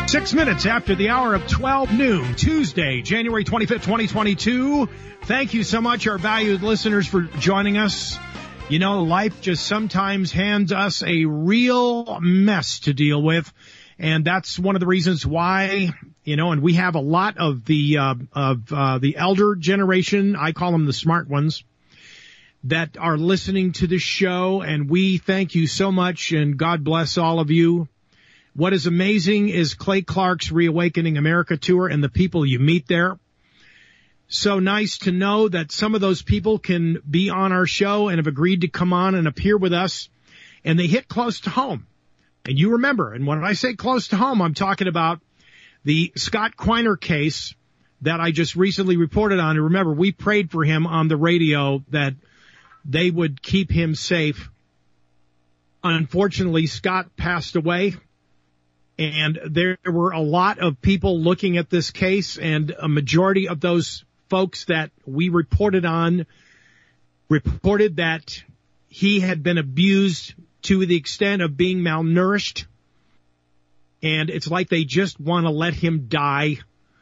6 minutes after the hour of 12 noon, Tuesday, January 25th, 2022. Thank you so much, our valued listeners, for joining us. You know, life just sometimes hands us a real mess to deal with. And that's one of the reasons why, and we have a lot of the elder generation, I call them the smart ones, that are listening to the show. And we thank you so much, and God bless all of you. What is amazing is Clay Clark's Reawakening America tour and the people you meet there. So nice to know that some of those people can be on our show and have agreed to come on and appear with us, and they hit close to home. And you remember, and when I say close to home, I'm talking about the Scott Quiner case that I just recently reported on. And remember, we prayed for him on the radio that they would keep him safe. Unfortunately, Scott passed away. And there were a lot of people looking at this case, and a majority of those folks that we reported on reported that he had been abused to the extent of being malnourished. And it's like they just want to let him die.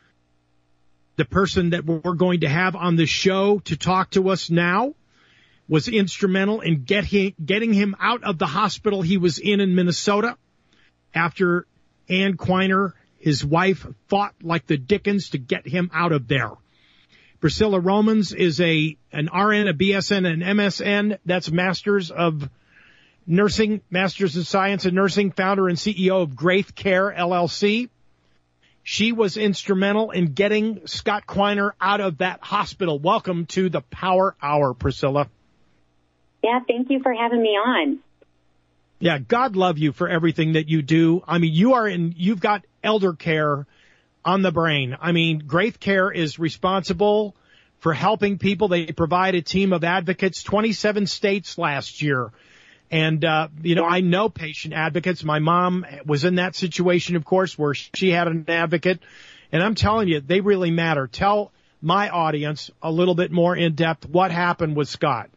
The person that we're going to have on the show to talk to us now was instrumental in getting him out of the hospital he was in Minnesota after Ann Quiner, his wife, fought like the Dickens to get him out of there. Priscilla Romans is an RN, a BSN, an MSN. That's Masters of Nursing, Masters of Science in Nursing, founder and CEO of Graith Care, LLC. She was instrumental in getting Scott Quiner out of that hospital. Welcome to the Power Hour, Priscilla. Yeah, thank you for having me on. Yeah, God love you for everything that you do. I mean, you've got elder care on the brain. I mean, Graith Care is responsible for helping people. They provide a team of advocates, 27 states last year. And, I know patient advocates. My mom was in that situation, of course, where she had an advocate. And I'm telling you, they really matter. Tell my audience a little bit more in depth what happened with Scott.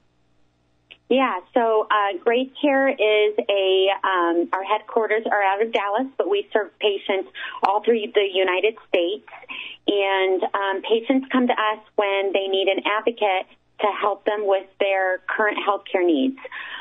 Yeah, so Graith Care is our headquarters are out of Dallas, but we serve patients all through the United States. And patients come to us when they need an advocate to help them with their current health care needs.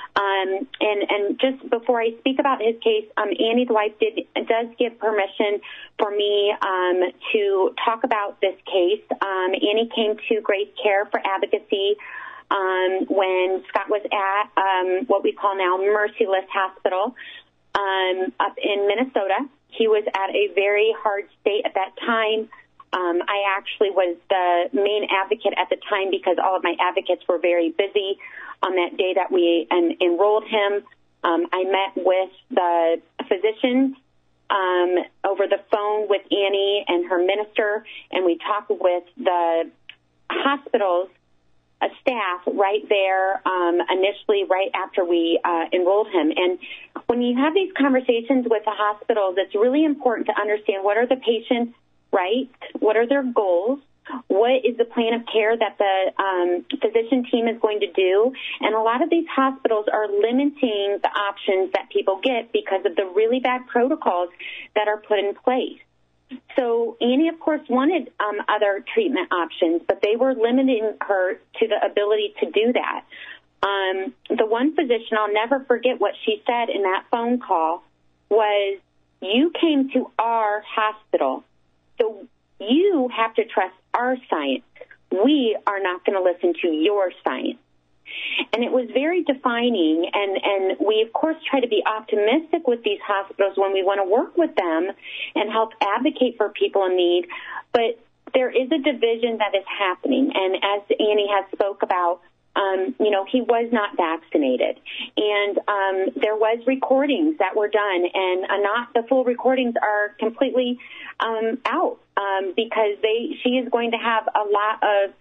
And just before I speak about his case, Annie's wife does give permission for me to talk about this case. Annie came to Graith Care for advocacy when Scott was at what we call now Merciless Hospital up in Minnesota. He was at a very hard state at that time. I actually was the main advocate at the time because all of my advocates were very busy on that day that we enrolled him. I met with the physicians over the phone with Annie and her minister, and we talked with the hospital's staff right there initially right after we enrolled him. And when you have these conversations with the hospitals, it's really important to understand what are the patients' rights, what are their goals, what is the plan of care that the physician team is going to do. And a lot of these hospitals are limiting the options that people get because of the really bad protocols that are put in place. So Annie, of course, wanted other treatment options, but they were limiting her to the ability to do that. The one physician, I'll never forget what she said in that phone call, was, "You came to our hospital, so you have to trust our science. We are not going to listen to your science." And it was very defining, and we, of course, try to be optimistic with these hospitals when we want to work with them and help advocate for people in need. But there is a division that is happening, and as Annie has spoke about, he was not vaccinated. And there was recordings that were done, and not the full recordings are completely out because she is going to have a lot of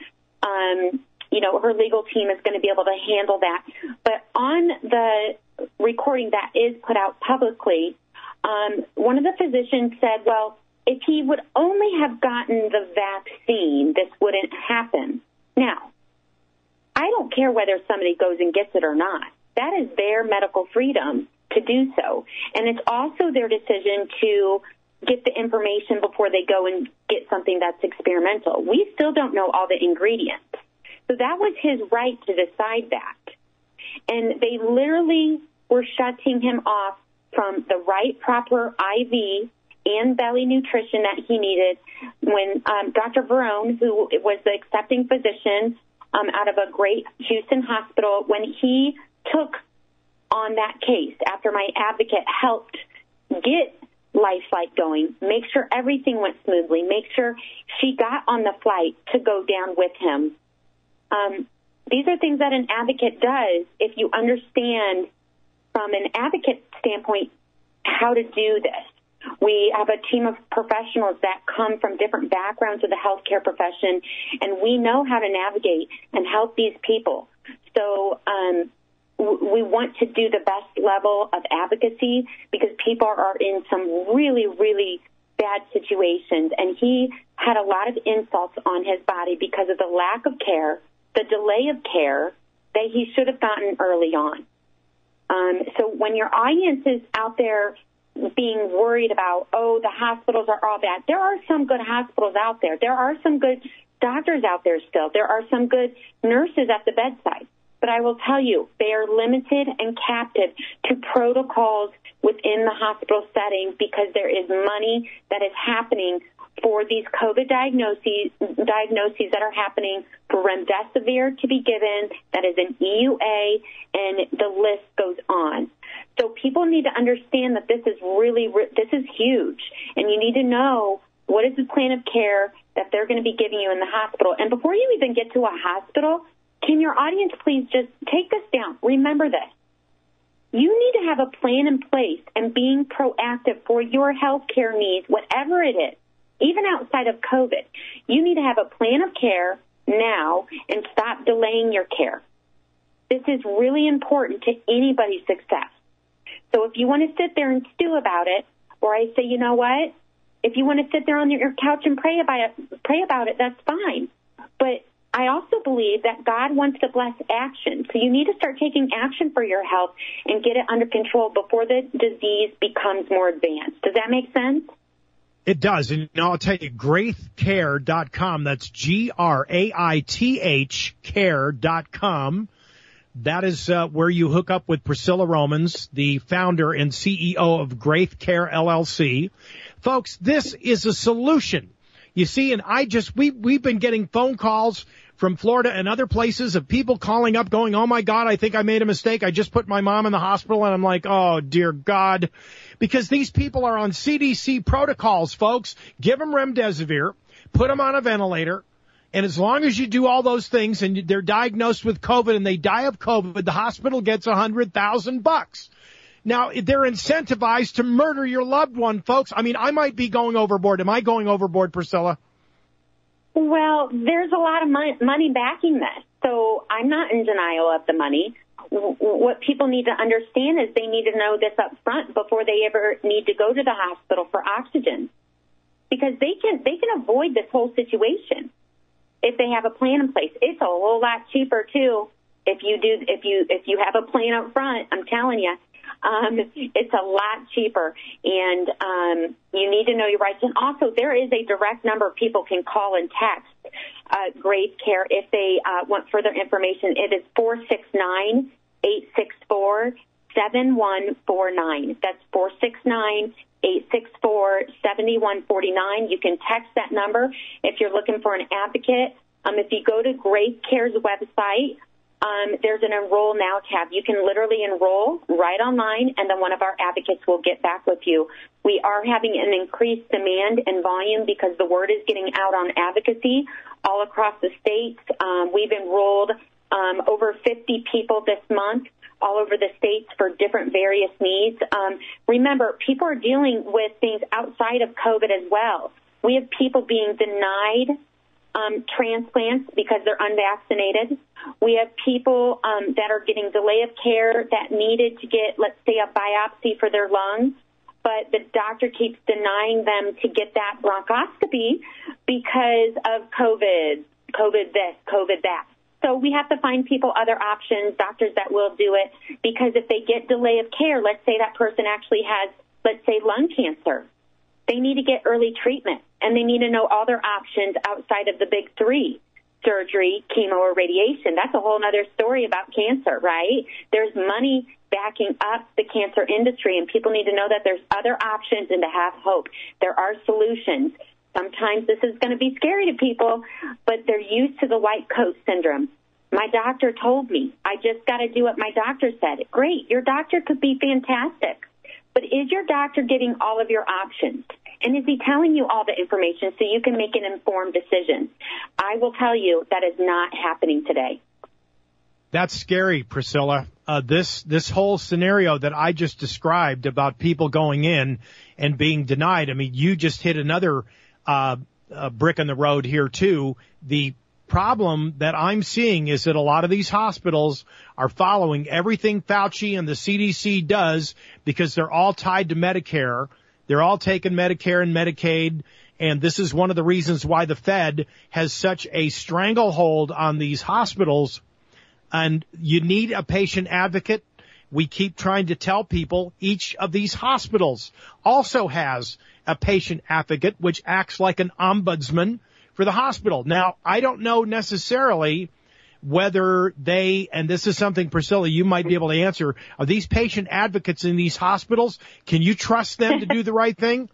her legal team is going to be able to handle that. But on the recording that is put out publicly, one of the physicians said, well, if he would only have gotten the vaccine, this wouldn't happen. Now, I don't care whether somebody goes and gets it or not. That is their medical freedom to do so. And it's also their decision to get the information before they go and get something that's experimental. We still don't know all the ingredients. So that was his right to decide that. And they literally were shutting him off from the right proper IV and belly nutrition that he needed when Dr. Verone, who was the accepting physician out of a great Houston hospital, when he took on that case after my advocate helped get LifeFlight going, make sure everything went smoothly, make sure she got on the flight to go down with him. These are things that an advocate does if you understand from an advocate standpoint how to do this. We have a team of professionals that come from different backgrounds of the healthcare profession, and we know how to navigate and help these people. So we want to do the best level of advocacy because people are in some really, really bad situations. And he had a lot of insults on his body because of the lack of care, the delay of care that he should have gotten early on. So when your audience is out there being worried about, oh, the hospitals are all bad, there are some good hospitals out there. There are some good doctors out there still. There are some good nurses at the bedside. But I will tell you, they are limited and captive to protocols within the hospital setting because there is money that is happening for these COVID diagnoses that are happening for remdesivir to be given, that is an EUA, and the list goes on. So people need to understand that this is huge, and you need to know what is the plan of care that they're going to be giving you in the hospital. And before you even get to a hospital, can your audience please just take this down? Remember this. You need to have a plan in place and being proactive for your health care needs, whatever it is, even outside of COVID. You need to have a plan of care now and stop delaying your care. This is really important to anybody's success. So if you want to sit there and stew about it, or I say, you know what? If you want to sit there on your couch and pray about it, that's fine. But I also believe that God wants to bless action. So you need to start taking action for your health and get it under control before the disease becomes more advanced. Does that make sense? It does. And I'll tell you, graithcare.com, that's GRAITH care.com. That is where you hook up with Priscilla Romans, the founder and CEO of Graith Care LLC. Folks, this is a solution. You see, and we've been getting phone calls from Florida and other places of people calling up going, oh my God, I think I made a mistake. I just put my mom in the hospital. And I'm like, oh dear God, because these people are on CDC protocols, folks. Give them remdesivir, put them on a ventilator. And as long as you do all those things and they're diagnosed with COVID and they die of COVID, the hospital gets $100,000. Now, they're incentivized to murder your loved one, folks. I mean, I might be going overboard. Am I going overboard, Priscilla? Well, there's a lot of money backing this, so I'm not in denial of the money. What people need to understand is they need to know this up front before they ever need to go to the hospital for oxygen, because they can avoid this whole situation if they have a plan in place. It's a whole lot cheaper too if you have a plan up front. I'm telling you. It's a lot cheaper, and you need to know your rights. And also, there is a direct number people can call and text Graith Care if they want further information. It is 469-864-7149. That's 469-864-7149. You can text that number if you're looking for an advocate. If you go to Graith Care's website, there's an Enroll Now tab. You can literally enroll right online, and then one of our advocates will get back with you. We are having an increased demand and volume because the word is getting out on advocacy all across the states. We've enrolled over 50 people this month all over the states for different various needs. Remember, people are dealing with things outside of COVID as well. We have people being denied transplants because they're unvaccinated. We have people that are getting delay of care that needed to get, let's say, a biopsy for their lungs, but the doctor keeps denying them to get that bronchoscopy because of COVID this, COVID that. So we have to find people other options, doctors that will do it, because if they get delay of care, let's say that person actually has, let's say, lung cancer. They need to get early treatment, and they need to know all their options outside of the big three: surgery, chemo, or radiation. That's a whole other story about cancer, right? There's money backing up the cancer industry, and people need to know that there's other options and to have hope. There are solutions. Sometimes this is going to be scary to people, but they're used to the white coat syndrome. My doctor told me I just got to do what my doctor said. Great. Your doctor could be fantastic. But is your doctor getting all of your options? And is he telling you all the information so you can make an informed decision? I will tell you that is not happening today. That's scary, Priscilla. This whole scenario that I just described about people going in and being denied. I mean, you just hit another brick in the road here, too. The problem that I'm seeing is that a lot of these hospitals are following everything Fauci and the CDC does because they're all tied to Medicare. They're all taking Medicare and Medicaid, and this is one of the reasons why the Fed has such a stranglehold on these hospitals. And you need a patient advocate. We keep trying to tell people each of these hospitals also has a patient advocate, which acts like an ombudsman for the hospital. Now, I don't know necessarily whether they, and this is something, Priscilla, you might be able to answer, are these patient advocates in these hospitals, can you trust them to do the right thing?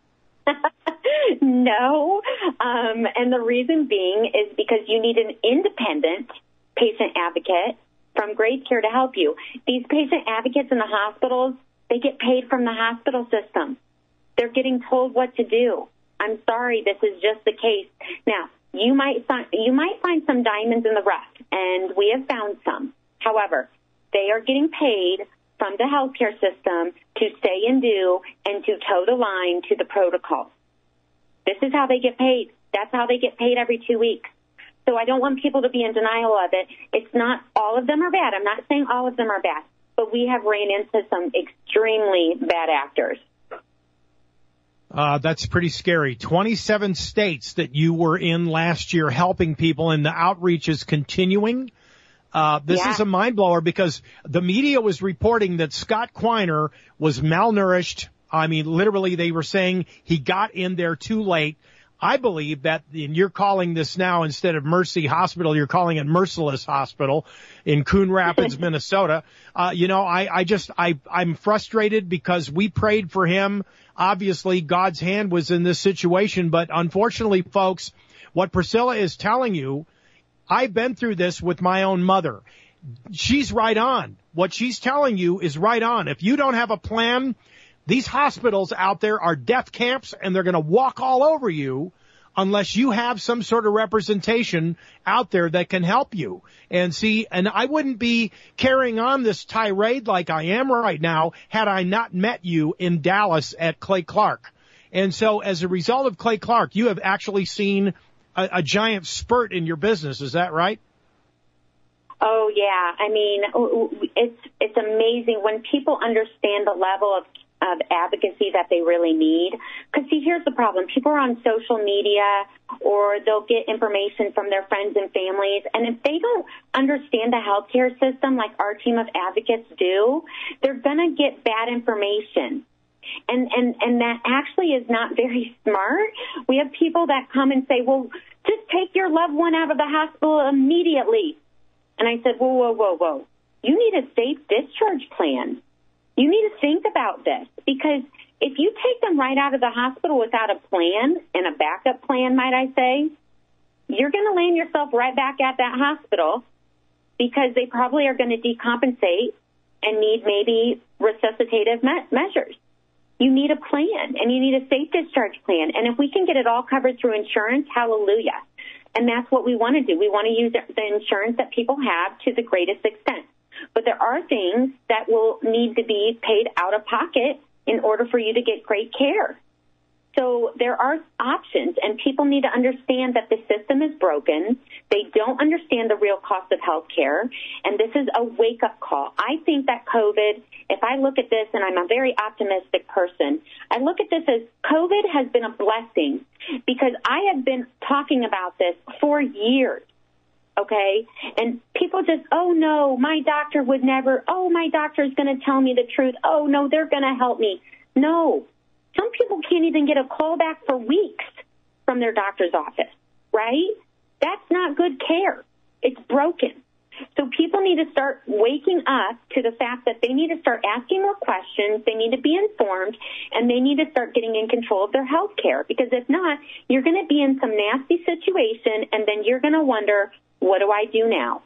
No, and the reason being is because you need an independent patient advocate from Great Care to help you. These patient advocates in the hospitals, they get paid from the hospital system. They're getting told what to do. I'm sorry, this is just the case. Now, you might find some diamonds in the rough, and we have found some. However, they are getting paid from the healthcare system to say and do and to toe the line to the protocol. This is how they get paid. That's how they get paid every 2 weeks. So I don't want people to be in denial of it. It's not all of them are bad. I'm not saying all of them are bad, but we have ran into some extremely bad actors. That's pretty scary. 27 states that you were in last year helping people, and the outreach is continuing. This is a mind blower because the media was reporting that Scott Quiner was malnourished. I mean, literally, they were saying he got in there too late. I believe that, and you're calling this now, instead of Mercy Hospital, you're calling it Merciless Hospital in Coon Rapids, Minnesota. I'm frustrated because we prayed for him. Obviously, God's hand was in this situation, but unfortunately, folks, what Priscilla is telling you, I've been through this with my own mother. She's right on. What she's telling you is right on. If you don't have a plan, these hospitals out there are death camps, and they're going to walk all over you unless you have some sort of representation out there that can help you. And see, and I wouldn't be carrying on this tirade like I am right now had I not met you in Dallas at Clay Clark. And so as a result of Clay Clark, you have actually seen a giant spurt in your business. Is that right? Oh, yeah. I mean, it's amazing when people understand the level of advocacy that they really need. Because, see, here's the problem. People are on social media or they'll get information from their friends and families. And if they don't understand the healthcare system like our team of advocates do, they're going to get bad information. And that actually is not very smart. We have people that come and say, well, just take your loved one out of the hospital immediately. And I said, whoa. You need a safe discharge plan. You need to think about this, because if you take them right out of the hospital without a plan, and a backup plan, might I say, you're going to land yourself right back at that hospital because they probably are going to decompensate and need maybe resuscitative measures. You need a plan, and you need a safe discharge plan. And if we can get it all covered through insurance, hallelujah. And that's what we want to do. We want to use the insurance that people have to the greatest extent. But there are things that will need to be paid out of pocket in order for you to get great care. So there are options, and people need to understand that the system is broken. They don't understand the real cost of health care, and this is a wake-up call. I think that COVID, if I look at this, and I'm a very optimistic person, I look at this as COVID has been a blessing because I have been talking about this for years. Okay? And people just, oh, no, my doctor would never, oh, my doctor is going to tell me the truth. Oh, no, they're going to help me. No, Some people can't even get a call back for weeks from their doctor's office, right? That's not good care. It's broken. So people need to start waking up to the fact that they need to start asking more questions, they need to be informed, and they need to start getting in control of their health care. Because if not, you're going to be in some nasty situation, and then you're going to wonder, what do I do now?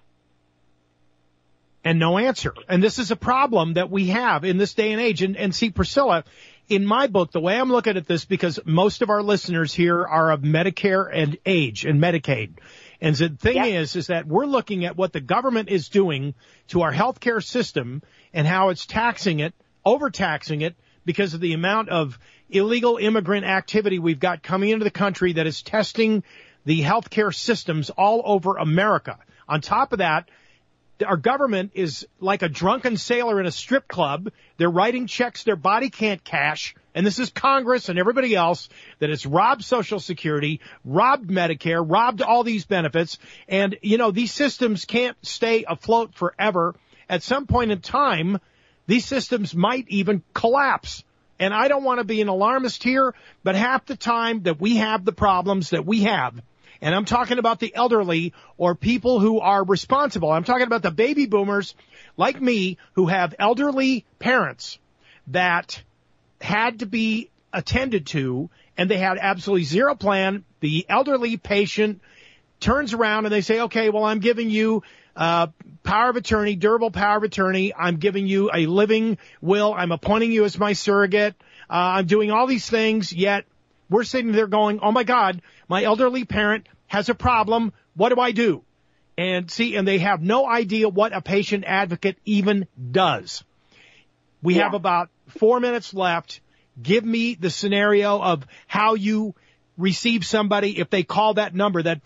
And no answer. And this is a problem that we have in this day and age. And see, Priscilla, in my book, the way I'm looking at this, because most of our listeners here are of Medicare and age and Medicaid. And the thing is that we're looking at what the government is doing to our healthcare system and how it's taxing it, overtaxing it, because of the amount of illegal immigrant activity we've got coming into the country that is testing the healthcare systems all over America. On top of that, our government is like a drunken sailor in a strip club. They're writing checks their body can't cash. And this is Congress and everybody else that has robbed Social Security, robbed Medicare, robbed all these benefits. And, you know, these systems can't stay afloat forever. At some point in time, these systems might even collapse. And I don't want to be an alarmist here, but half the time that we have the problems that we have, and I'm talking about the elderly or people who are responsible. I'm talking about the baby boomers like me who have elderly parents that had to be attended to, and they had absolutely zero plan. The elderly patient turns around and they say, okay, well, I'm giving you power of attorney, durable power of attorney. I'm giving you a living will. I'm appointing you as my surrogate. I'm doing all these things, yet we're sitting there going, oh, my God, my elderly parent has a problem. What do I do? And see, and they have no idea what a patient advocate even does. We have about 4 minutes left. Give me the scenario of how you receive somebody if they call that number, that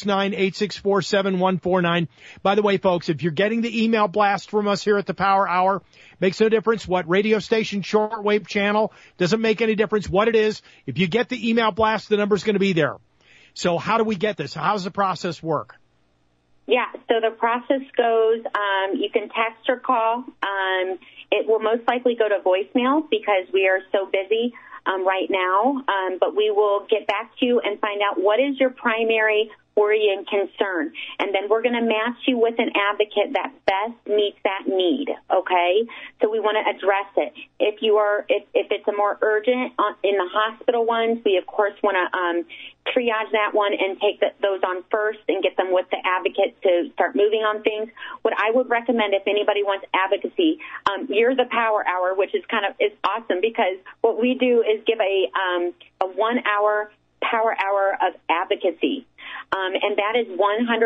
469-864-7149. By the way, folks, if you're getting the email blast from us here at the Power Hour, makes no difference what radio station, shortwave channel, doesn't make any difference what it is. If you get the email blast, the number's going to be there. So how do we get this? How does the process work? Yeah, so the process goes, you can text or call. It will most likely go to voicemail because we are so busy right now. But we will get back to you and find out what is your primary worry and concern. And then we're going to match you with an advocate that best meets that need, okay? So we want to address it. If it's a more urgent in the hospital ones, we, of course, want to triage that one and take those on first and get them with the advocate to start moving on things. What I would recommend if anybody wants advocacy, you're the Power Hour, which is is awesome because what we do is give a 1 hour Power Hour of advocacy. And that is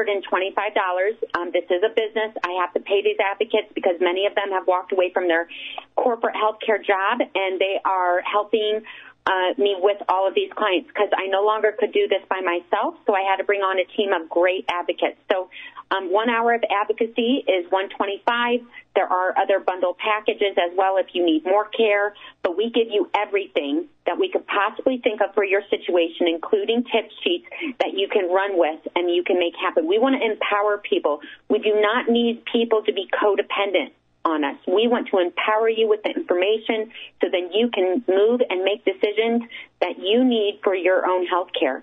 $125. This is a business. I have to pay these advocates because many of them have walked away from their corporate healthcare job, and they are helping me with all of these clients because I no longer could do this by myself, so I had to bring on a team of great advocates. So 1 hour of advocacy is $125. There are other bundle packages as well if you need more care, but we give you everything that we could possibly think of for your situation, including tip sheets that you can run with and you can make happen. We want to empower people. We do not need people to be codependent on us. We want to empower you with the information so then you can move and make decisions that you need for your own health care.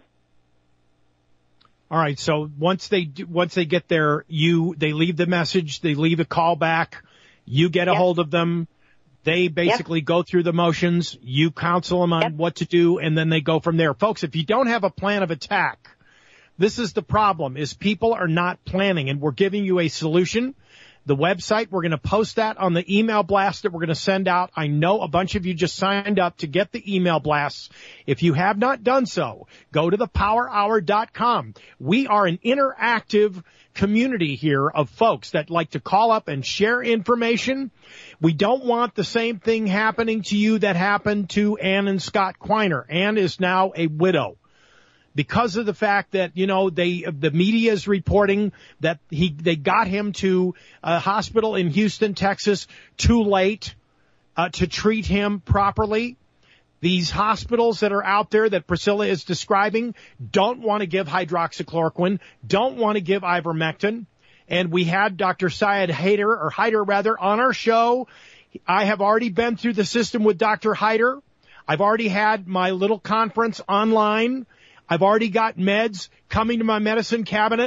All right. So once they get there, they leave the message, they leave a call back, you get a hold of them. They basically go through the motions. You counsel them on what to do, and then they go from there. Folks, if you don't have a plan of attack, this is the problem, is people are not planning, and we're giving you a solution. The website, we're going to post that on the email blast that we're going to send out. I know a bunch of you just signed up to get the email blasts. If you have not done so, go to thepowerhour.com. We are an interactive community here of folks that like to call up and share information. We don't want the same thing happening to you that happened to Ann and Scott Quiner. Ann is now a widow. Because of the fact that, the media is reporting that they got him to a hospital in Houston, Texas, too late to treat him properly. These hospitals that are out there that Priscilla is describing don't want to give hydroxychloroquine, don't want to give ivermectin. And we had Dr. Syed Haider on our show. I have already been through the system with Dr. Haider. I've already had my little conference online. I've already got meds coming to my medicine cabinet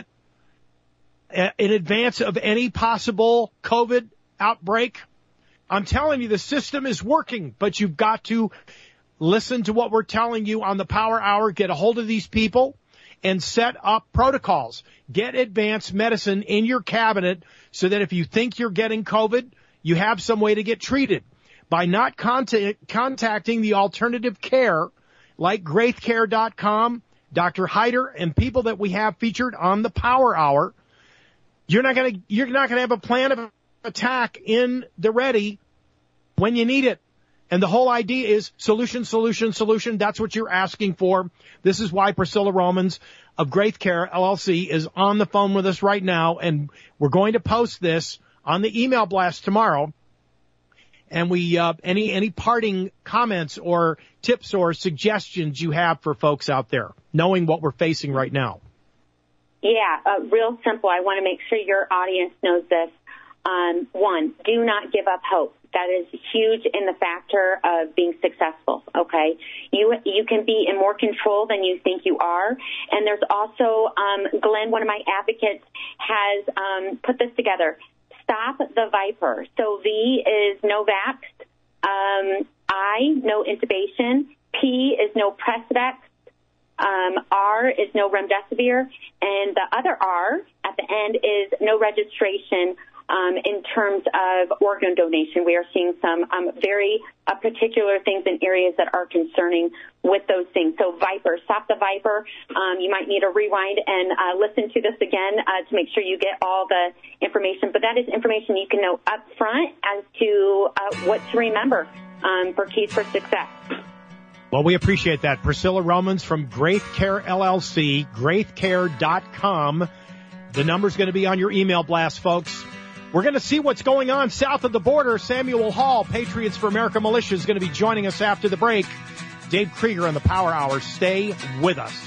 in advance of any possible COVID outbreak. I'm telling you, the system is working, but you've got to listen to what we're telling you on the Power Hour, get a hold of these people, and set up protocols. Get advanced medicine in your cabinet so that if you think you're getting COVID, you have some way to get treated. By not contacting the alternative care like GraithCare.com, Dr. Hyder, and people that we have featured on the Power Hour, you're not going to have a plan of attack in the ready when you need it. And the whole idea is solution, solution, solution. That's what you're asking for. This is why Priscilla Romans of GraithCare LLC is on the phone with us right now, and we're going to post this on the email blast tomorrow. And we any parting comments or tips or suggestions you have for folks out there, knowing what we're facing right now? Yeah, real simple. I want to make sure your audience knows this. One, do not give up hope. That is huge in the factor of being successful, okay? You can be in more control than you think you are. And there's also, Glenn, one of my advocates, has put this together. Stop the Viper. So V is no vaxxed, I, no intubation, P is no Precedex, R is no remdesivir, and the other R at the end is no registration in terms of organ donation. We are seeing some very particular things in areas that are concerning with those things. So Viper, stop the Viper. You might need to rewind and listen to this again to make sure you get all the information. But that is information you can know up front as to what to remember for keys for success. Well, we appreciate that. Priscilla Romans from GraithCare LLC, GraithCare.com. The number's going to be on your email blast, folks. We're going to see what's going on south of the border. Samuel Hall, Patriots for America Militia, is going to be joining us after the break. Dave Krieger on the Power Hour. Stay with us.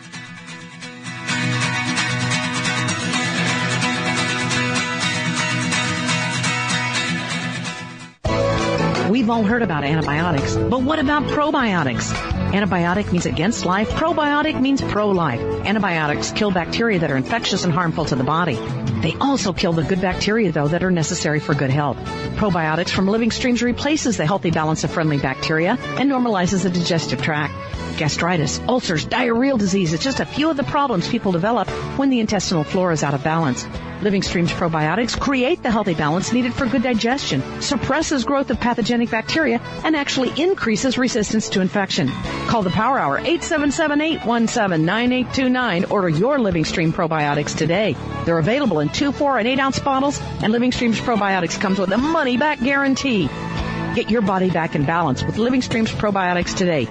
We've all heard about antibiotics, but what about probiotics? Antibiotic means against life. Probiotic means pro-life. Antibiotics kill bacteria that are infectious and harmful to the body. They also kill the good bacteria, though, that are necessary for good health. Probiotics from Living Streams replaces the healthy balance of friendly bacteria and normalizes the digestive tract. Gastritis, ulcers, diarrheal disease is just a few of the problems people develop when the intestinal flora is out of balance. Living Streams probiotics create the healthy balance needed for good digestion, suppresses growth of pathogenic bacteria, and actually increases resistance to infection. Call the Power Hour, 877-817-9829. Order your Living Stream probiotics today. They're available in 2, 4, and 8-ounce bottles, and Living Streams probiotics comes with a money-back guarantee. Get your body back in balance with Living Streams probiotics today.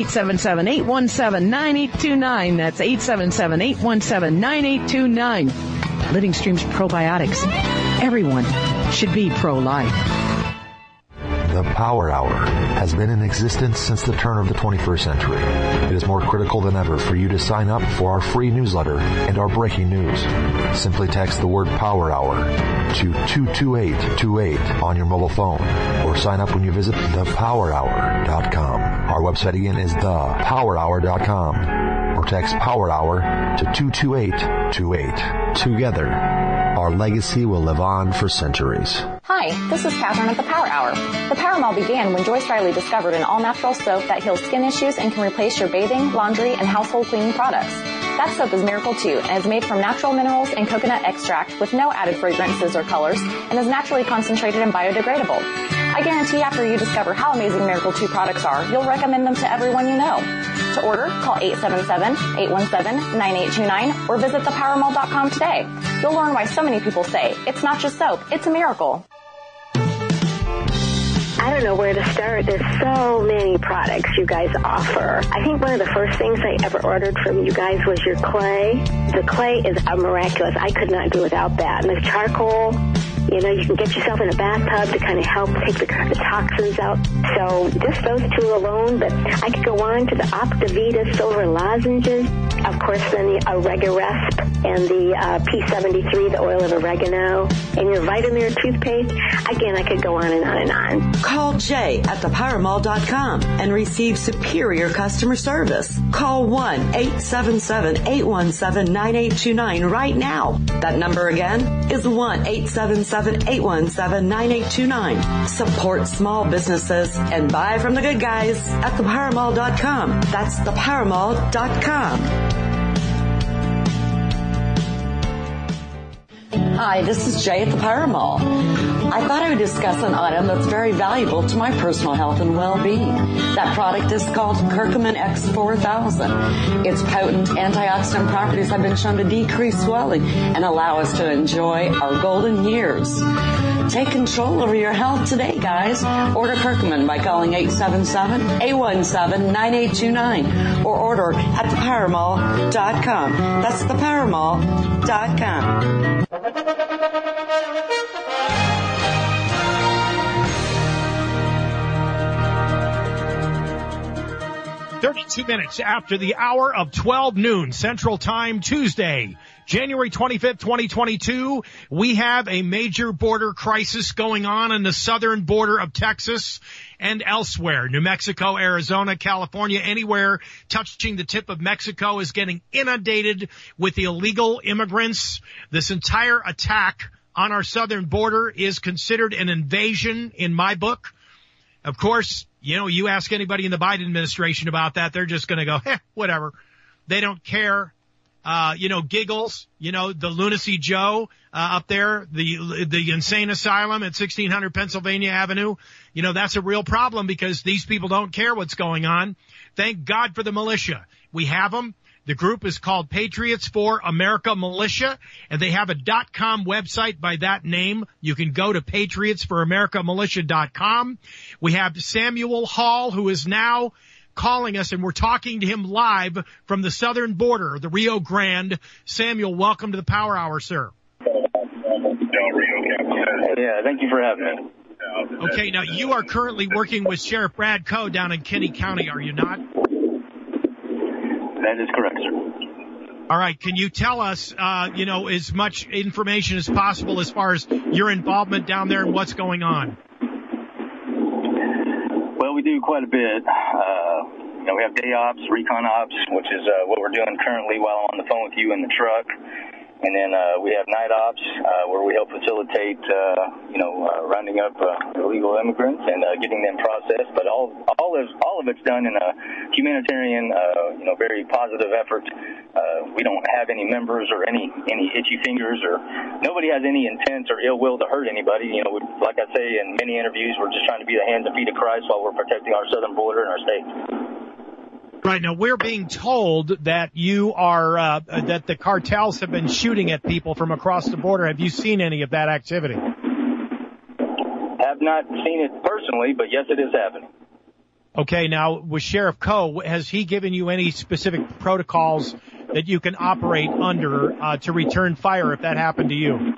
877-817-9829. That's 877-817-9829. Living Streams probiotics. Everyone should be pro-life. The Power Hour has been in existence since the turn of the 21st century. It is more critical than ever for you to sign up for our free newsletter and our breaking news. Simply text the word Power Hour to 22828 on your mobile phone, or sign up when you visit thepowerhour.com. Our website again is thepowerhour.com, or text Power Hour to 22828. Together, our legacy will live on for centuries. Hi, this is Catherine at the Power Hour. The Power Mall began when Joyce Riley discovered an all-natural soap that heals skin issues and can replace your bathing, laundry, and household cleaning products. That soap is Miracle 2 and is made from natural minerals and coconut extract with no added fragrances or colors and is naturally concentrated and biodegradable. I guarantee after you discover how amazing Miracle 2 products are, you'll recommend them to everyone you know. To order, call 877-817-9829 or visit thepowermall.com today. You'll learn why so many people say, it's not just soap, it's a miracle. I don't know where to start. There's so many products you guys offer. I think one of the first things I ever ordered from you guys was your clay. The clay is miraculous. I could not do without that. And the charcoal, you know, you can get yourself in a bathtub to kind of help take the toxins out. So just those two alone, but I could go on to the Optavita silver lozenges. of course, then the Oregarest and the P73, the oil of oregano, and your Vitamir toothpaste. Again, I could go on and on and on. Call Jay at thepowermall.com and receive superior customer service. Call 1-877-817-9829 right now. That number again is 1-877-817-9829. Support small businesses and buy from the good guys at thepowermall.com. That's thepowermall.com. Hi, this is Jay at the Power Mall. I thought I would discuss an item that's very valuable to my personal health and well-being. That product is called Curcumin X4000. Its potent antioxidant properties have been shown to decrease swelling and allow us to enjoy our golden years. Take control over your health today, guys. Order Curcumin by calling 877-817-9829 or order at thepowermall.com. That's thepowermall.com. 32 minutes after the hour of 12 noon Central Time, Tuesday, January 25th, 2022, we have a major border crisis going on the southern border of Texas and elsewhere. New Mexico, Arizona, California, anywhere touching the tip of Mexico is getting inundated with illegal immigrants. This entire attack on our southern border is considered an invasion in my book. Of course, you know, you ask anybody in the Biden administration about that, they're just going to go, whatever. They don't care. Giggles, the Lunacy Joe, up there, the insane asylum at 1600 Pennsylvania Avenue. That's a real problem because these people don't care what's going on. Thank God for the militia. We have them. The group is called Patriots for America Militia, and they have a .com website by that name. You can go to patriotsforamericamilitia.com. We have Samuel Hall, who is now calling us, and we're talking to him live from the southern border, the Rio Grande. Samuel, welcome to the Power Hour, sir. Yeah, thank you for having me. Okay, now you are currently working with Sheriff Brad Coe down in Kinney County, are you not? That is correct, sir. All right. Can you tell us, as much information as possible as far as your involvement down there and what's going on? Well, we do quite a bit. We have day ops, recon ops, which is what we're doing currently while I'm on the phone with you in the truck. And then we have night ops where we help facilitate, rounding up illegal immigrants and getting them processed. But all of it's done in a humanitarian, very positive effort. We don't have any members or any itchy fingers, or nobody has any intent or ill will to hurt anybody. Like I say in many interviews, we're just trying to be the hands and feet of Christ while we're protecting our southern border and our state. Right. Now, we're being told that you are, that the cartels have been shooting at people from across the border. Have you seen any of that activity? Have not seen it personally, but yes, it is happening. Okay. Now, with Sheriff Coe, has he given you any specific protocols that you can operate under to return fire if that happened to you?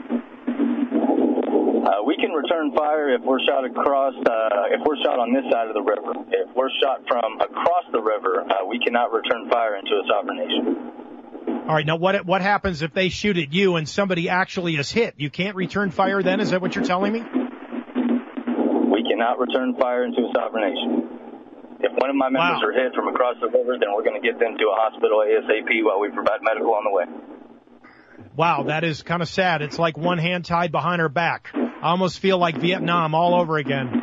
We can return fire if we're shot across, if we're shot on this side of the river. If we're shot from across the river, we cannot return fire into a sovereign nation. All right. Now, what happens if they shoot at you and somebody actually is hit? You can't return fire then? Is that what you're telling me? We cannot return fire into a sovereign nation. If one of my members are hit from across the river, then we're going to get them to a hospital ASAP while we provide medical on the way. Wow, that is kind of sad. It's like one hand tied behind her back. I almost feel like Vietnam all over again.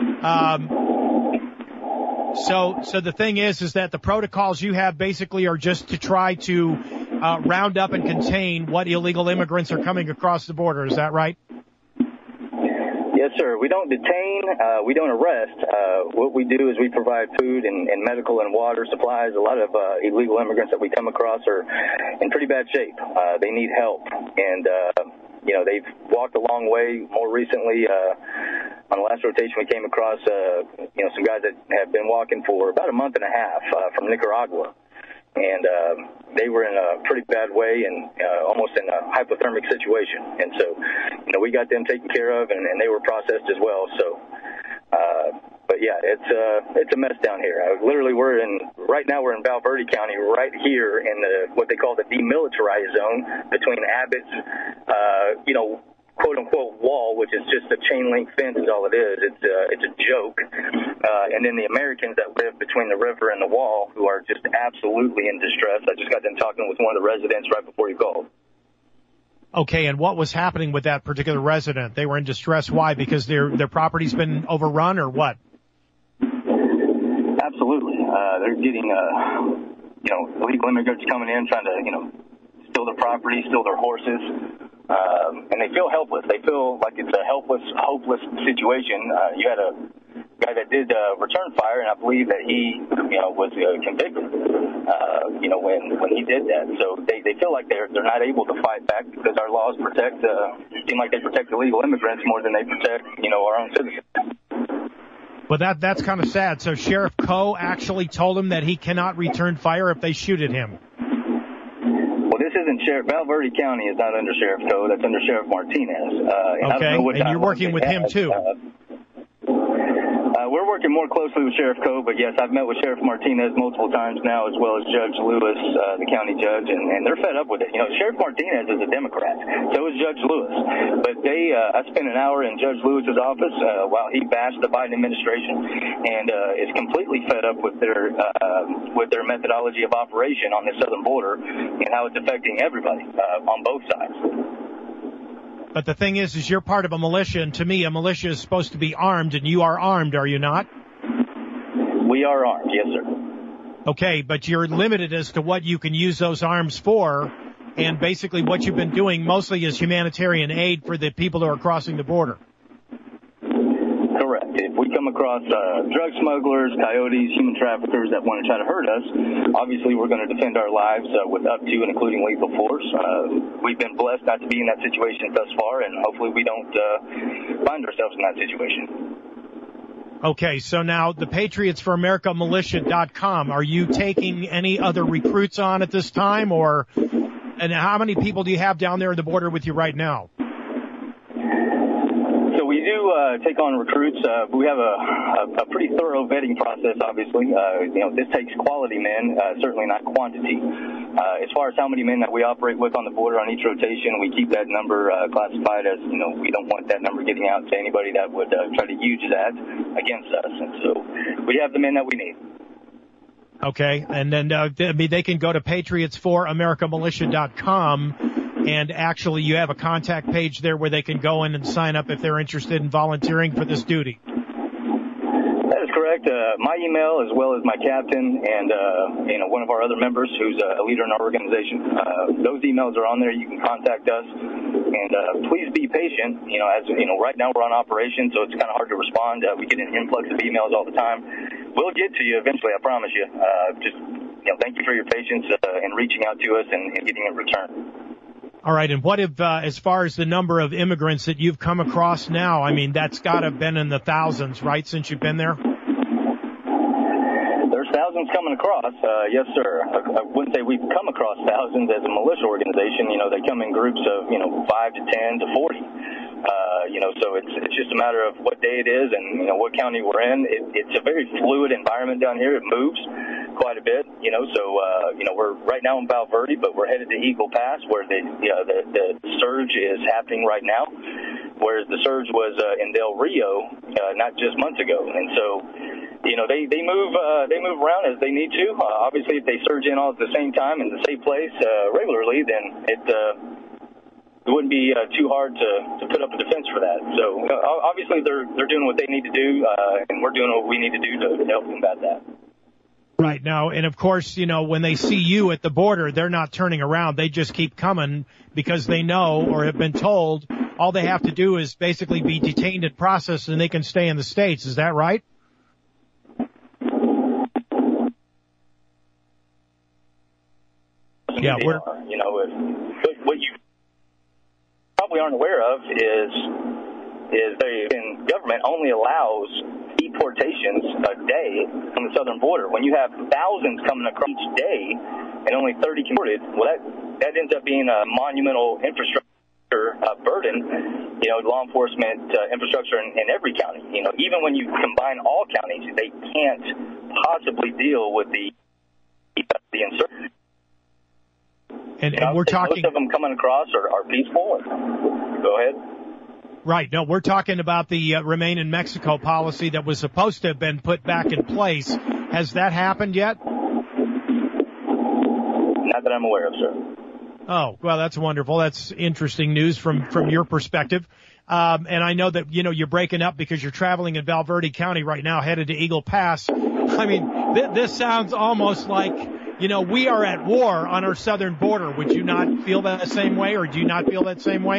So the thing is that the protocols you have basically are just to try to round up and contain what illegal immigrants are coming across the border. Is that right? Yes, sir. We don't detain. We don't arrest. What we do is we provide food and medical and water supplies. A lot of illegal immigrants that we come across are in pretty bad shape. They need help. And, they've walked a long way. More recently, on the last rotation, we came across, some guys that have been walking for about a month and a half from Nicaragua. And they were in a pretty bad way and almost in a hypothermic situation. And so, we got them taken care of, and they were processed as well. So, but But yeah, it's a mess down here. Literally, right now we're in Val Verde County, right here in what they call the demilitarized zone between Abbott's, quote unquote wall, which is just a chain link fence is all it is. It's a joke. And then the Americans that live between the river and the wall, who are just absolutely in distress. I just got done talking with one of the residents right before you called. Okay, and what was happening with that particular resident? They were in distress. Why? Because their property's been overrun, or what? Absolutely. They're getting, illegal immigrants coming in trying to, steal their property, steal their horses. And they feel helpless. They feel like it's a helpless, hopeless situation. You had a guy that did return fire, and I believe that he, was convicted, when he did that. So they feel like they're not able to fight back because our laws seem like they protect illegal immigrants more than they protect, our own citizens. But that's kind of sad. So Sheriff Coe actually told him that he cannot return fire if they shoot at him. Well, this isn't Sheriff. Val Verde County is not under Sheriff Coe. That's under Sheriff Martinez. Okay, and you're working with him too. We're working more closely with Sheriff Coe, but yes, I've met with Sheriff Martinez multiple times now, as well as Judge Lewis, the county judge, and they're fed up with it. Sheriff Martinez is a Democrat, so is Judge Lewis. But I spent an hour in Judge Lewis's office while he bashed the Biden administration, and is completely fed up with their methodology of operation on the southern border and how it's affecting everybody on both sides. But the thing is you're part of a militia, and to me, a militia is supposed to be armed, and you are armed, are you not? We are armed, yes, sir. Okay, but you're limited as to what you can use those arms for, and basically what you've been doing mostly is humanitarian aid for the people who are crossing the border. Correct. If we come across drug smugglers, coyotes, human traffickers that want to try to hurt us, obviously we're going to defend our lives with up to and including lethal force. We've been blessed not to be in that situation thus far, and hopefully we don't find ourselves in that situation. Okay, so now the Patriots for America Militia.com, are you taking any other recruits on at this time, and how many people do you have down there at the border with you right now? We do take on recruits. We have a pretty thorough vetting process, obviously. This takes quality men, certainly not quantity. As far as how many men that we operate with on the border on each rotation, we keep that number classified as, we don't want that number getting out to anybody that would try to use that against us. And so we have the men that we need. Okay, and then they can go to PatriotsForAmericaMilitia.com. And actually, you have a contact page there where they can go in and sign up if they're interested in volunteering for this duty. That is correct. My email, as well as my captain and one of our other members who's a leader in our organization, those emails are on there. You can contact us. And please be patient. Right now we're on operation, so it's kind of hard to respond. We get an influx of emails all the time. We'll get to you eventually, I promise you. Thank you for your patience in reaching out to us and getting a return. All right, and what if, as far as the number of immigrants that you've come across now, I mean, that's got to have been in the thousands, right, since you've been there? There's thousands coming across, yes, sir. I wouldn't say we've come across thousands as a militia organization. They come in groups of, 5 to 10 to 40. So it's just a matter of what day it is and, what county we're in. It's a very fluid environment down here. It moves quite a bit, we're right now in Val Verde, but we're headed to Eagle Pass where the surge is happening right now, whereas the surge was in Del Rio not just months ago. And so, they move around as they need to. Obviously, if they surge in all at the same time in the same place regularly, then it wouldn't be too hard to put up a defense for that. So obviously they're doing what they need to do, and we're doing what we need to do to help combat that. Right now, and of course, when they see you at the border, they're not turning around. They just keep coming because they know or have been told all they have to do is basically be detained and processed, and they can stay in the States. Is that right? Yeah, what you probably aren't aware of is the government only allows deportations a day on the southern border. When you have thousands coming across each day and only 30 deported, well, that ends up being a monumental infrastructure burden, law enforcement infrastructure in every county. Even when you combine all counties, they can't possibly deal with the insurgency. And we're talking. Most of them coming across are peaceful. Go ahead. Right. No, we're talking about the Remain in Mexico policy that was supposed to have been put back in place. Has that happened yet? Not that I'm aware of, sir. Oh, well, that's wonderful. That's interesting news from your perspective. And I know that, you're breaking up because you're traveling in Val Verde County right now, headed to Eagle Pass. I mean, this sounds almost like, we are at war on our southern border. Would you not feel that same way, or do you not feel that same way?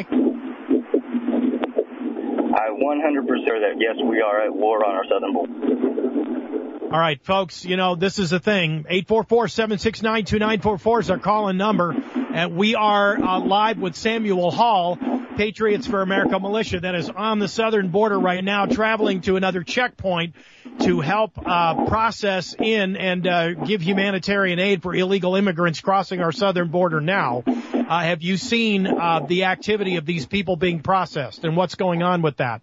I 100% that, yes, we are at war on our southern border. All right, folks, this is the thing. 844-769-2944 is our call-in number. And we are live with Samuel Hall, Patriots for America militia, that is on the southern border right now, traveling to another checkpoint to help process in and give humanitarian aid for illegal immigrants crossing our southern border now. Have you seen the activity of these people being processed, and what's going on with that?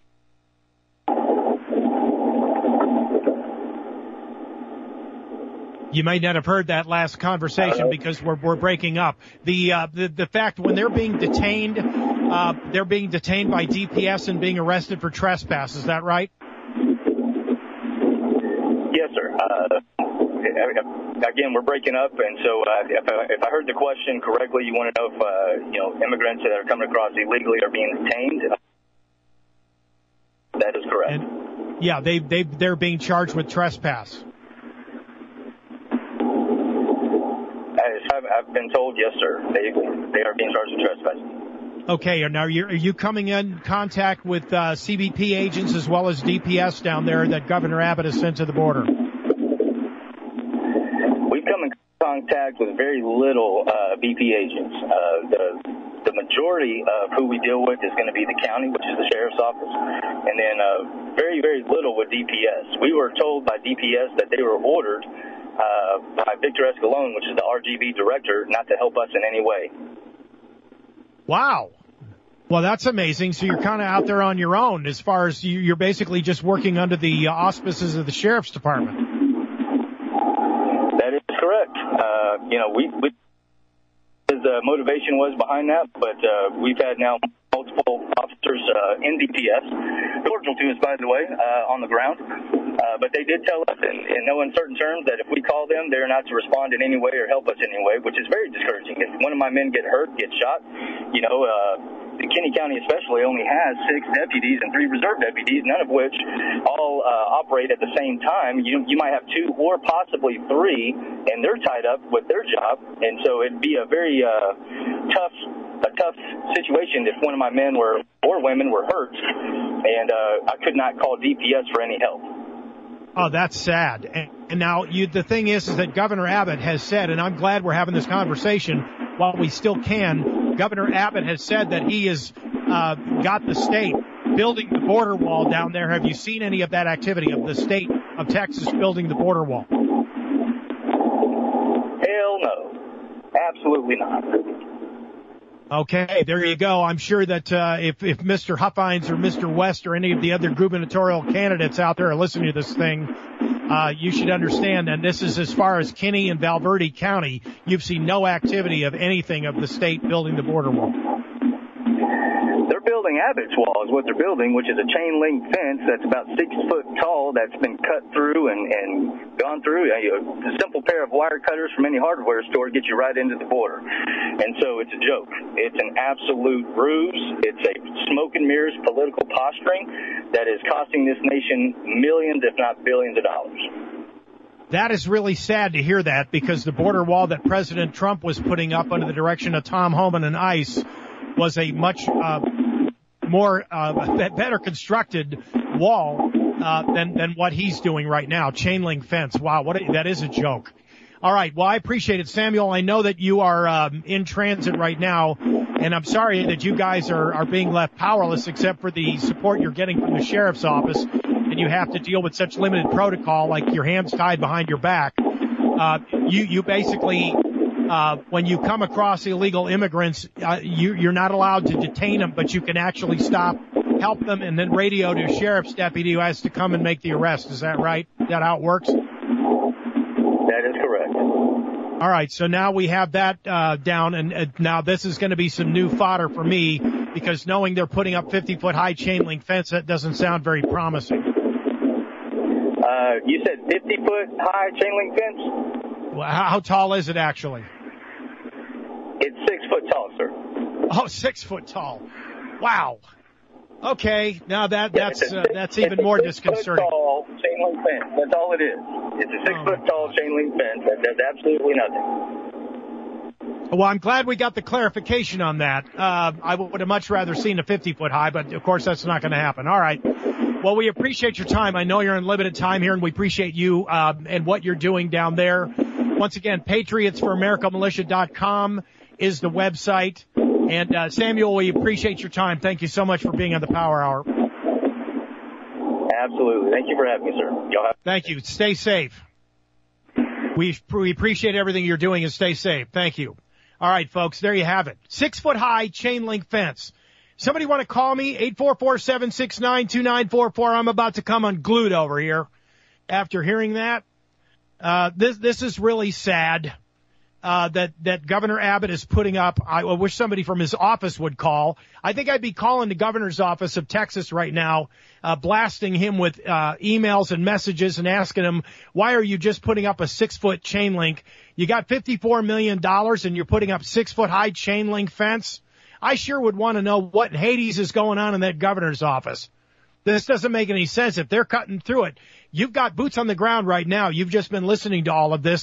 You may not have heard that last conversation because we're breaking up. The fact when they're being detained by DPS and being arrested for trespass. Is that right? Yes, sir. Again, we're breaking up, and so if I heard the question correctly, you want to know if immigrants that are coming across illegally are being detained. That is correct. And, yeah, they're being charged with trespass. I've been told, yes, sir. They are being charged with trespassing. Okay, and now are you coming in contact with CBP agents as well as DPS down there that Governor Abbott has sent to the border? We've come in contact with very little BP agents. The majority of who we deal with is going to be the county, which is the sheriff's office, and then very, very little with DPS. We were told by DPS that they were ordered by Victor Escalon, which is the RGB director, not to help us in any way. Wow. Well, that's amazing. So you're kind of out there on your own as far as you're basically just working under the auspices of the sheriff's department. That is correct. His motivation was behind that, but we've had now multiple officers in DPS, cordial to us, by the way, on the ground. But they did tell us in no uncertain terms that if we call them, they're not to respond in any way or help us in any way, which is very discouraging. If one of my men get shot, Kinney County especially only has 6 deputies and 3 reserve deputies, none of which all operate at the same time. You might have 2 or possibly 3, and they're tied up with their job. And so it'd be a very tough situation if one of my men or women were hurt, and I could not call DPS for any help. Oh, that's sad. And now the thing is that Governor Abbott has said, and I'm glad we're having this conversation while we still can. Governor Abbott has said that he has got the state building the border wall down there. Have you seen any of that activity of the state of Texas building the border wall? Hell no. Absolutely not. Okay, there you go. I'm sure that if Mr. Huffines or Mr. West or any of the other gubernatorial candidates out there are listening to this thing, you should understand, and this is as far as Kinney and Val Verde County, you've seen no activity of anything of the state building the border wall. They're building Abbott's wall is what they're building, which is a chain link fence that's about 6 foot tall that's been cut through and gone through. A simple pair of wire cutters from any hardware store gets you right into the border. And so it's a joke. It's an absolute ruse. It's a smoke and mirrors political posturing that is costing this nation millions, if not billions of dollars. That is really sad to hear that, because the border wall that President Trump was putting up under the direction of Tom Homan and ICE was a much better constructed wall than what he's doing right now. Chain link fence. Wow, that is a joke. All right, well, I appreciate it, Samuel. I know that you are in transit right now, and I'm sorry that you guys are being left powerless except for the support you're getting from the sheriff's office, and you have to deal with such limited protocol, like your hands tied behind your back. You basically when you come across illegal immigrants, you're not allowed to detain them, but you can actually stop, help them, and then radio to a sheriff's deputy who has to come and make the arrest. Is that right? Is that how it works? That is correct. All right, so now we have that down, and now this is going to be some new fodder for me, because knowing they're putting up 50-foot high chain link fence, that doesn't sound very promising. You said 50-foot high chain link fence? Well, how tall is it actually? It's 6 foot tall, sir. Oh, 6 foot tall. Wow. Okay, now that's even more disconcerting. 6 foot tall chain link fence. That's all it is. It's a 6 foot tall chain link fence that does absolutely nothing. Well, I'm glad we got the clarification on that. I would have much rather seen a 50-foot high, but of course that's not going to happen. All right. Well, we appreciate your time. I know you're in limited time here, and we appreciate you and what you're doing down there. Once again, PatriotsForAmericaMilitia.com is the website. And Samuel, we appreciate your time. Thank you so much for being on the Power Hour. Absolutely. Thank you for having me, sir. Thank you. Stay safe. We appreciate everything you're doing, and stay safe. Thank you. All right, folks, there you have it. 6 foot high chain link fence. Somebody want to call me? 844-769-2944. I'm about to come unglued over here after hearing that. This is really sad. That Governor Abbott is putting up. I wish somebody from his office would call. I think I'd be calling the governor's office of Texas right now, blasting him with emails and messages and asking him, why are you just putting up a 6 foot chain link? You got $54 million and you're putting up 6 foot high chain link fence. I sure would want to know what in Hades is going on in that governor's office. This doesn't make any sense. If they're cutting through it, you've got boots on the ground right now. You've just been listening to all of this.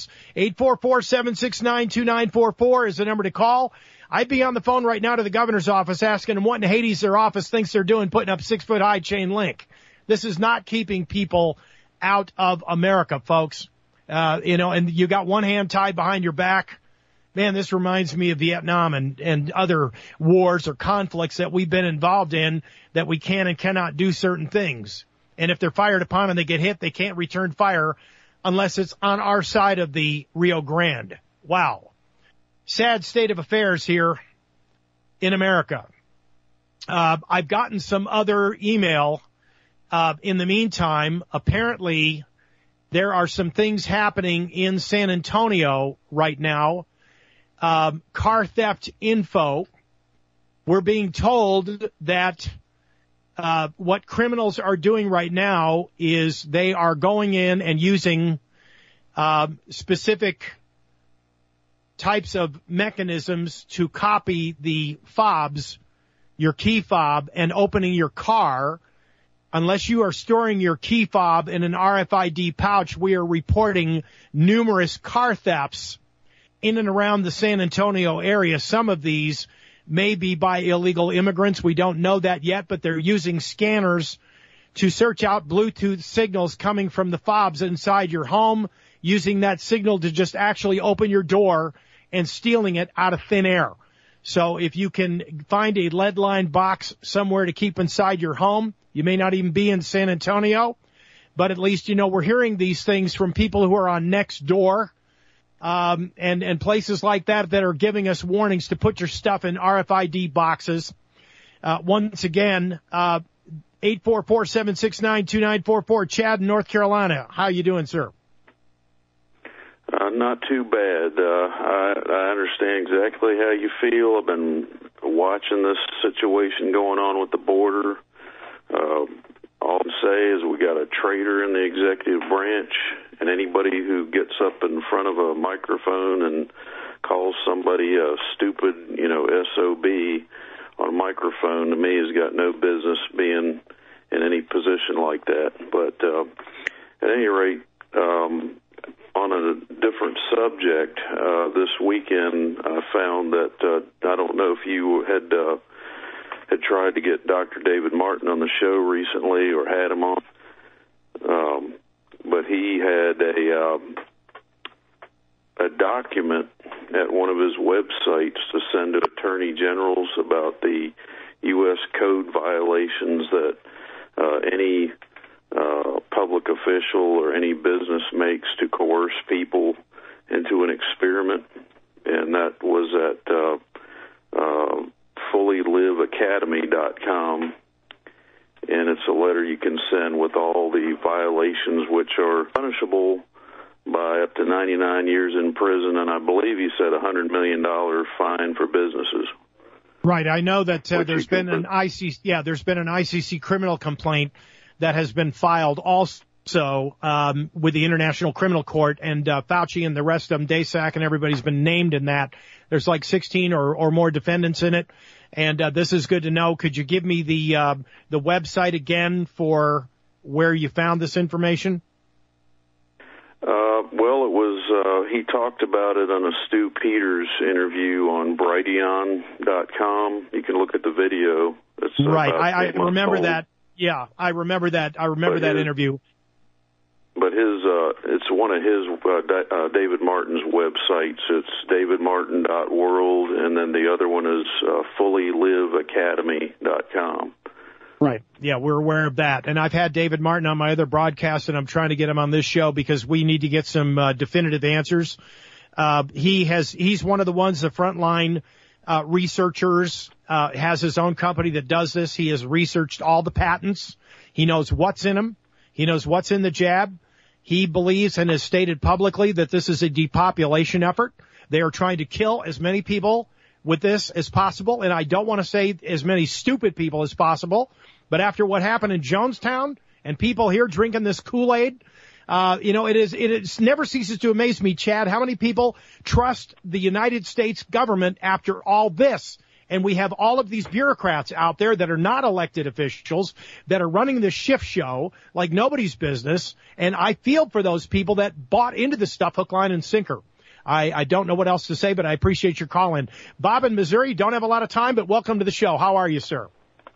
844-769-2944 is the number to call. I'd be on the phone right now to the governor's office asking them what in Hades their office thinks they're doing putting up 6 foot high chain link. This is not keeping people out of America, folks. And you got one hand tied behind your back. Man, this reminds me of Vietnam and other wars or conflicts that we've been involved in, that we can and cannot do certain things. And if they're fired upon and they get hit, they can't return fire unless it's on our side of the Rio Grande. Wow. Sad state of affairs here in America. I've gotten some other email. In the meantime, apparently there are some things happening in San Antonio right now. Car theft info. We're being told that what criminals are doing right now is they are going in and using specific types of mechanisms to copy the fobs, your key fob, and opening your car. Unless you are storing your key fob in an RFID pouch, we are reporting numerous car thefts in and around the San Antonio area. Some of these may be by illegal immigrants. We don't know that yet, but they're using scanners to search out Bluetooth signals coming from the fobs inside your home, using that signal to just actually open your door and stealing it out of thin air. So if you can find a lead-lined box somewhere to keep inside your home, you may not even be in San Antonio, but at least, we're hearing these things from people who are on Nextdoor, and places like that are giving us warnings to put your stuff in RFID boxes. Once again, 844-769-2944. Chad in North Carolina. How you doing, sir? Not too bad. I understand exactly how you feel. I've been watching this situation going on with the border. All I'm say is we got a traitor in the executive branch, and anybody who gets up in front of a microphone and calls somebody a stupid, SOB on a microphone, to me has got no business being in any position like that. But at any rate, on a different subject, this weekend I found that I don't know if you had tried to get Dr. David Martin on the show recently or had him on, but he had a document at one of his websites to send to attorney generals about the U.S. code violations that any public official or any business makes to coerce people into an experiment and that was at fullyliveacademy.com. And it's a letter you can send with all the violations, which are punishable by up to 99 years in prison, and I believe you said $100 million fine for businesses. Right. I know that there's been an ICC criminal complaint that has been filed also with the International Criminal Court, and Fauci and the rest of them, Daszak and everybody's been named in that. There's like 16 or more defendants in it, and this is good to know. Could you give me the website again for where you found this information? Well, it was, he talked about it on a Stu Peters interview on Brighteon.com. You can look at the video. It's right. I remember that. Yeah, I remember that. I remember that interview. But it's one of his, David Martin's websites. It's davidmartin.world, and then the other one is fullyliveacademy.com. Right. Yeah, we're aware of that. And I've had David Martin on my other broadcast, and I'm trying to get him on this show because we need to get some definitive answers. He's one of the ones, the frontline researchers, has his own company that does this. He has researched all the patents. He knows what's in them. He knows what's in the jab. He believes and has stated publicly that this is a depopulation effort. They are trying to kill as many people with this as possible, and I don't want to say as many stupid people as possible, but after what happened in Jonestown and people here drinking this Kool-Aid, it never ceases to amaze me, Chad, how many people trust the United States government after all this. And we have all of these bureaucrats out there that are not elected officials that are running this shift show like nobody's business. And I feel for those people that bought into this stuff hook, line, and sinker. I don't know what else to say, but I appreciate your call in. Bob in Missouri, don't have a lot of time, but welcome to the show. How are you, sir?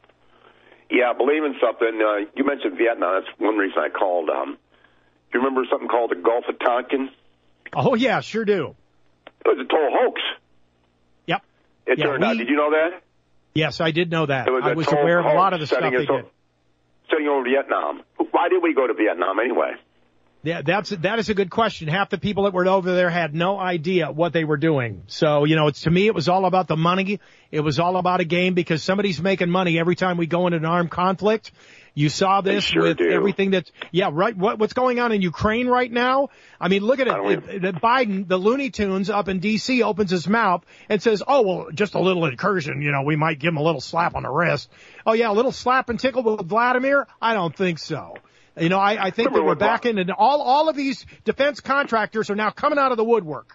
Yeah, believe in something. You mentioned Vietnam. That's one reason I called. You remember something called the Gulf of Tonkin? Oh, yeah, sure do. It was a total hoax. Yep. It turned out. Did you know that? Yes, I did know that. I was aware of a lot of the stuff they did. Setting over Vietnam. Why did we go to Vietnam anyway? Yeah, that is a good question. Half the people that were over there had no idea what they were doing. So, to me, it was all about the money. It was all about a game because somebody's making money every time we go into an armed conflict. You saw this with everything that's, right. What's going on in Ukraine right now? I mean, look at it. Biden, the Looney Tunes up in D.C. opens his mouth and says, oh, well, just a little incursion. We might give him a little slap on the wrist. Oh, yeah, a little slap and tickle with Vladimir? I don't think so. I think that we're back in, and all of these defense contractors are now coming out of the woodwork.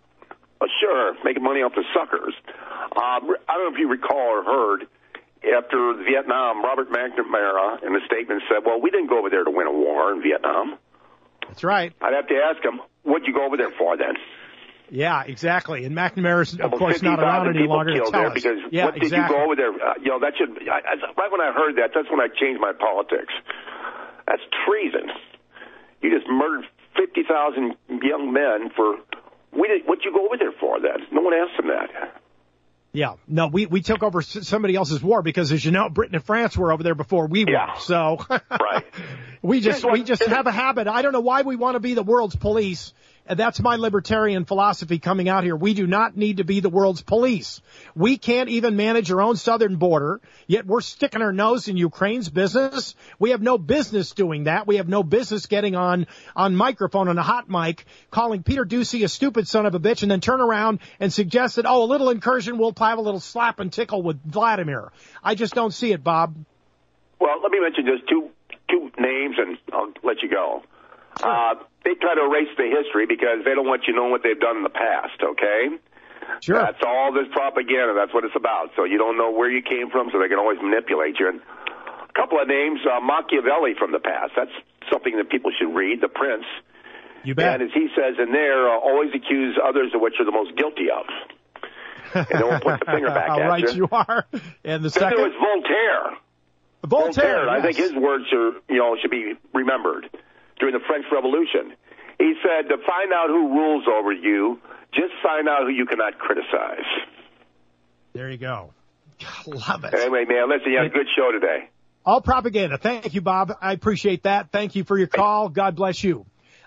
Sure, making money off the suckers. I don't know if you recall or heard, after Vietnam, Robert McNamara in the statement said, well, we didn't go over there to win a war in Vietnam. That's right. I'd have to ask him, what'd you go over there for then? Yeah, exactly. And McNamara's, of course, not around any longer to tell us. Because what did you go over there? That should. Right when I heard that, that's when I changed my politics. That's treason. You just murdered 50,000 young men for. What'd you go over there for then? No one asked him that. Yeah, no, we took over somebody else's war because, as you know, Britain and France were over there before we were. So right. we just have a habit. I don't know why we want to be the world's police. And that's my libertarian philosophy coming out here. We do not need to be the world's police. We can't even manage our own southern border, yet we're sticking our nose in Ukraine's business. We have no business doing that. We have no business getting on microphone, on a hot mic, calling Peter Doocy a stupid son of a bitch, and then turn around and suggest that, a little incursion, we'll have a little slap and tickle with Vladimir. I just don't see it, Bob. Well, let me mention just two names, and I'll let you go. Sure. They try to erase the history because they don't want you knowing what they've done in the past, okay? Sure. That's all this propaganda. That's what it's about. So you don't know where you came from, so they can always manipulate you. And a couple of names, Machiavelli from the past. That's something that people should read, The Prince. You bet. And as he says in there, always accuse others of what you're the most guilty of. And then we'll put the finger back at you. How right you are. And the second? There was Voltaire. Voltaire, yes. I think his words should be remembered. During the French Revolution, he said, to find out who rules over you, just find out who you cannot criticize. There you go. Love it. Anyway, man, listen, you had a good show today. All propaganda. Thank you, Bob. I appreciate that. Thank you for your call. God bless you.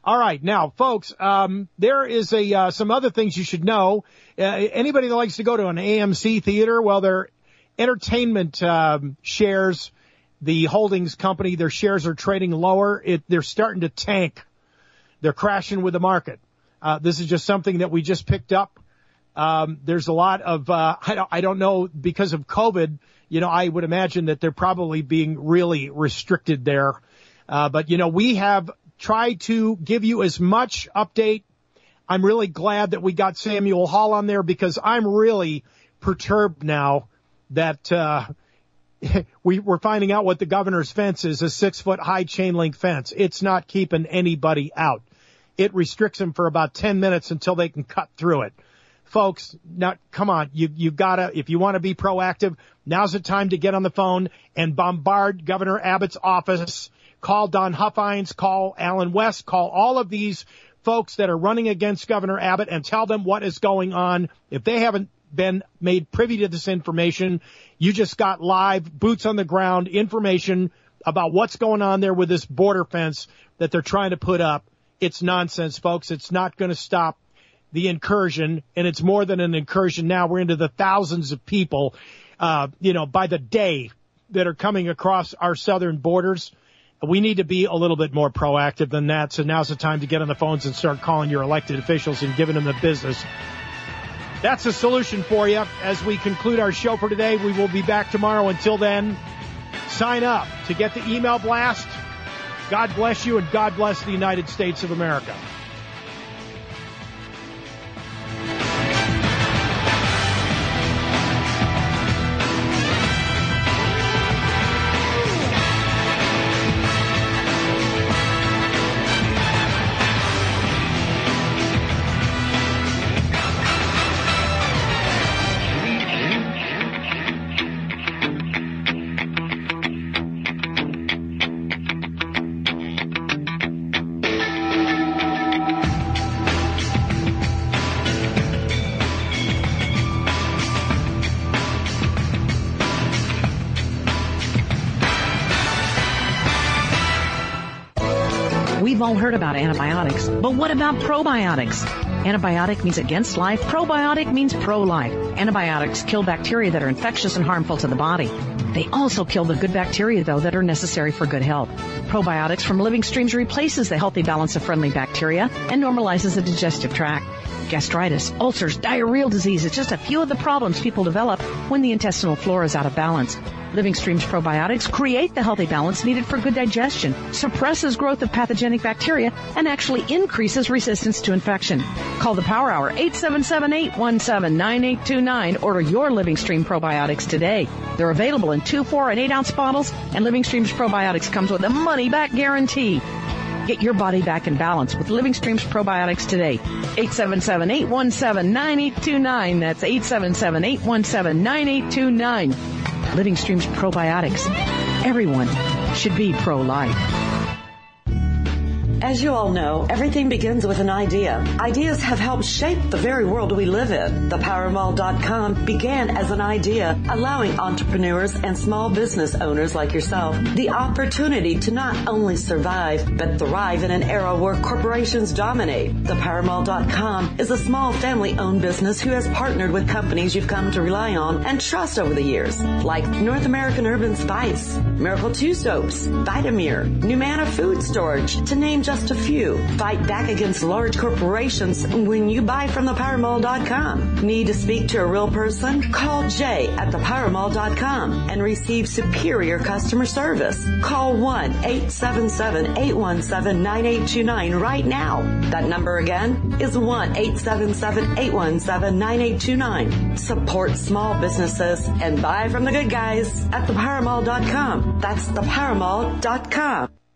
All right. Now, folks, there is some other things you should know. Anybody that likes to go to an AMC theater, well, their entertainment shares, the holdings company, their shares are trading lower. They're starting to tank. They're crashing with the market. This is just something that we just picked up. There's a lot of, I don't know, because of COVID, I would imagine that they're probably being really restricted there. But we have tried to give you as much update. I'm really glad that we got Samuel Hall on there because I'm really perturbed now that, we're finding out what the governor's fence is, a 6-foot high chain link fence. It's not keeping anybody out. It restricts them for about 10 minutes until they can cut through it. Folks, now, come on, you've gotta, if you want to be proactive, now's the time to get on the phone and bombard Governor Abbott's office. Call Don Huffines, call Alan West, call all of these folks that are running against Governor Abbott and tell them what is going on. If they haven't been made privy to this information, you just got live, boots on the ground information about what's going on there with this border fence that they're trying to put up. It's nonsense, folks. It's not going to stop the incursion, and it's more than an incursion now. We're into the thousands of people, by the day that are coming across our southern borders. We need to be a little bit more proactive than that. So now's the time to get on the phones and start calling your elected officials and giving them the business. That's a solution for you. As we conclude our show for today, we will be back tomorrow. Until then, sign up to get the email blast. God bless you, and God bless the United States of America. We've all heard about antibiotics, but what about probiotics? Antibiotic means against life. Probiotic means pro-life. Antibiotics kill bacteria that are infectious and harmful to the body. They also kill the good bacteria, though, that are necessary for good health. Probiotics from Living Streams replaces the healthy balance of friendly bacteria and normalizes the digestive tract. Gastritis, ulcers, diarrheal disease is just a few of the problems people develop when the intestinal flora is out of balance. Living Streams probiotics create the healthy balance needed for good digestion, suppresses growth of pathogenic bacteria, and actually increases resistance to infection. Call the Power Hour, 877-817-9829. Order your Living Stream probiotics today. They're available in 2, 4, and 8-ounce bottles, and Living Streams probiotics comes with a money-back guarantee. Get your body back in balance with Living Streams probiotics today. 877-817-9829. That's 877-817-9829. Living Streams probiotics. Everyone should be pro-life. As you all know, everything begins with an idea. Ideas have helped shape the very world we live in. ThePowerMall.com began as an idea, allowing entrepreneurs and small business owners like yourself the opportunity to not only survive, but thrive in an era where corporations dominate. ThePowerMall.com is a small family-owned business who has partnered with companies you've come to rely on and trust over the years, like North American Urban Spice, Miracle 2 Soaps, Vitamir, Numana Food Storage, to name just a few. Fight back against large corporations when you buy from ThePowerMall.com. Need to speak to a real person? Call Jay at ThePowerMall.com and receive superior customer service. Call 1-877-817-9829 right now. That number again is 1-877-817-9829. Support small businesses and buy from the good guys at ThePowerMall.com. That's ThePowerMall.com.